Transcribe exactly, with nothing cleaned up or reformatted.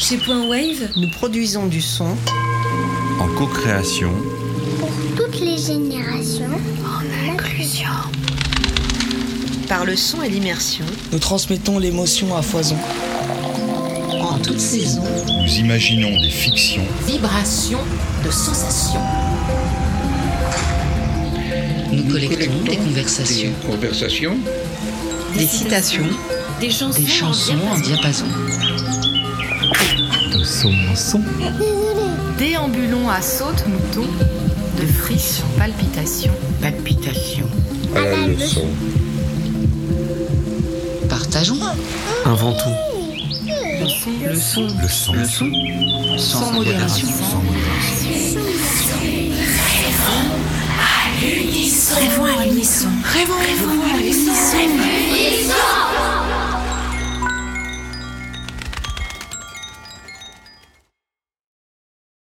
Chez Point Wave, nous produisons du son en co-création pour toutes les générations, en inclusion. Par le son et l'immersion, nous transmettons l'émotion à foison. En toute saison, nous imaginons des fictions, vibrations de sensations. Nous, nous collectons, collectons des conversations, des, conversations, des, des citations, des chansons, des chansons en diapason. De son en son. Déambulons à saute-mouton, de friction, palpitation, palpitation. À la leçon. Partageons. Inventons. Le son, le son, le son, le son, sans, sans modération. Sans modération. Rêvons à l'unisson. Rêvons à l'unisson. Rêvons à l'unisson.